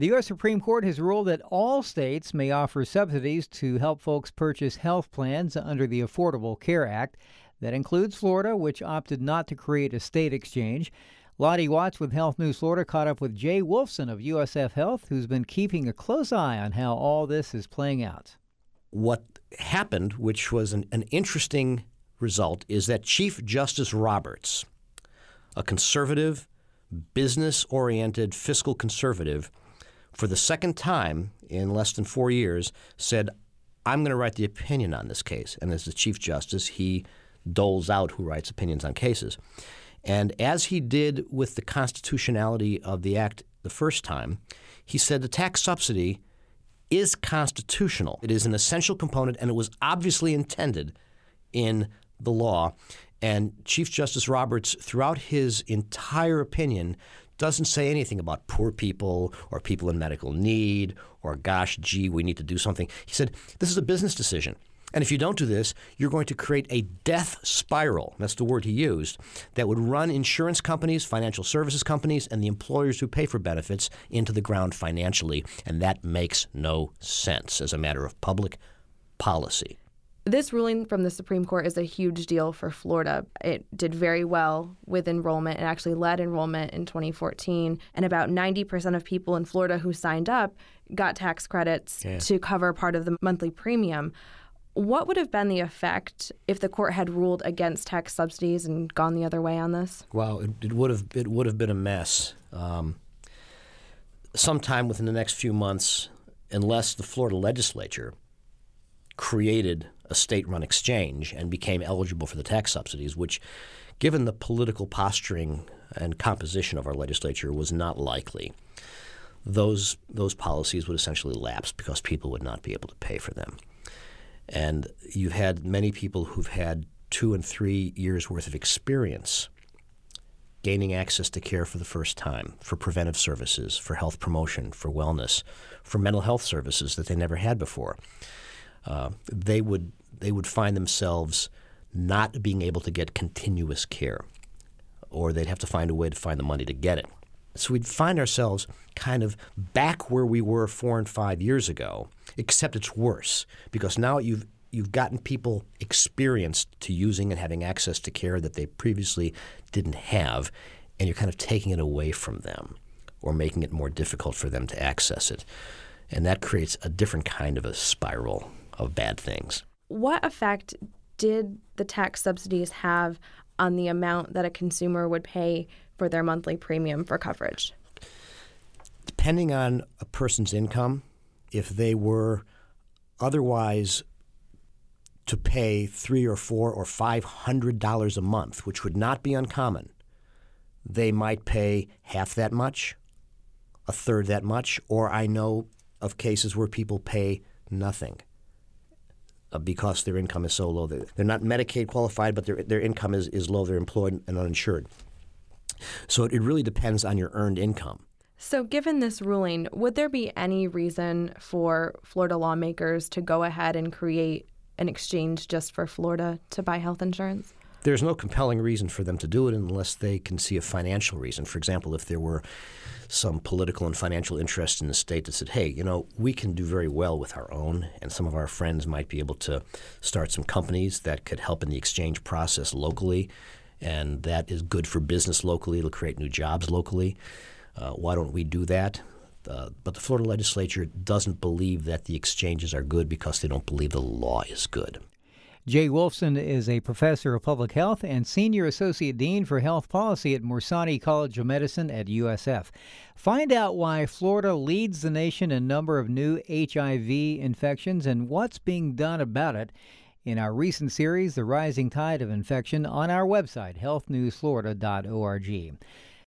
The U.S. Supreme Court has ruled that all states may offer subsidies to help folks purchase health plans under the Affordable Care Act. That includes Florida, which opted not to create a state exchange. Lottie Watts with Health News Florida caught up with Jay Wolfson of USF Health, who's been keeping a close eye on how all this is playing out. What happened, which was an interesting result, is that Chief Justice Roberts, a conservative, business-oriented fiscal conservative, for the second time in less than 4 years, said, I'm going to write the opinion on this case. And as the Chief Justice, he doles out who writes opinions on cases. And as he did with the constitutionality of the act the first time, he said the tax subsidy is constitutional. It is an essential component, and it was obviously intended in the law. And Chief Justice Roberts, throughout his entire opinion, doesn't say anything about poor people or people in medical need or, gosh, gee, we need to do something. He said, this is a business decision. And if you don't do this, you're going to create a death spiral, that's the word he used, that would run insurance companies, financial services companies, and the employers who pay for benefits into the ground financially. And that makes no sense as a matter of public policy. This ruling from the Supreme Court is a huge deal for Florida. It did very well with enrollment. It actually led enrollment in 2014. And about 90% of people in Florida who signed up got tax credits to cover part of the monthly premium. What would have been the effect if the court had ruled against tax subsidies and gone the other way on this? Well, it would have been a mess. Sometime within the next few months, unless the Florida legislature created a state-run exchange and became eligible for the tax subsidies, which, given the political posturing and composition of our legislature, was not likely. Those policies would essentially lapse because people would not be able to pay for them. And you've had many people who've had 2 and 3 years' worth of experience gaining access to care for the first time, for preventive services, for health promotion, for wellness, for mental health services that they never had before. They would find themselves not being able to get continuous care, or they'd have to find a way to find the money to get it. So we'd find ourselves kind of back where we were 4 and 5 years ago, except it's worse because now you've gotten people experienced to using and having access to care that they previously didn't have, and you're kind of taking it away from them or making it more difficult for them to access it. And that creates a different kind of a spiral of bad things. What effect did the tax subsidies have on the amount that a consumer would pay for their monthly premium for coverage? Depending on a person's income, if they were otherwise to pay $300 or $400 or $500 a month, which would not be uncommon, they might pay half that much, a third that much, or I know of cases where people pay nothing because their income is so low. They're not Medicaid qualified, but their income is low. They're employed and uninsured. So it really depends on your earned income. So given this ruling, would there be any reason for Florida lawmakers to go ahead and create an exchange just for Florida to buy health insurance? There's no compelling reason for them to do it unless they can see a financial reason. For example, if there were some political and financial interest in the state that said, hey, we can do very well with our own, and some of our friends might be able to start some companies that could help in the exchange process locally, and that is good for business locally. It'll create new jobs locally. Why don't we do that? But the Florida legislature doesn't believe that the exchanges are good because they don't believe the law is good. Jay Wolfson is a professor of public health and senior associate dean for health policy at Morsani College of Medicine at USF. Find out why Florida leads the nation in number of new HIV infections and what's being done about it in our recent series, The Rising Tide of Infection, on our website, healthnewsflorida.org.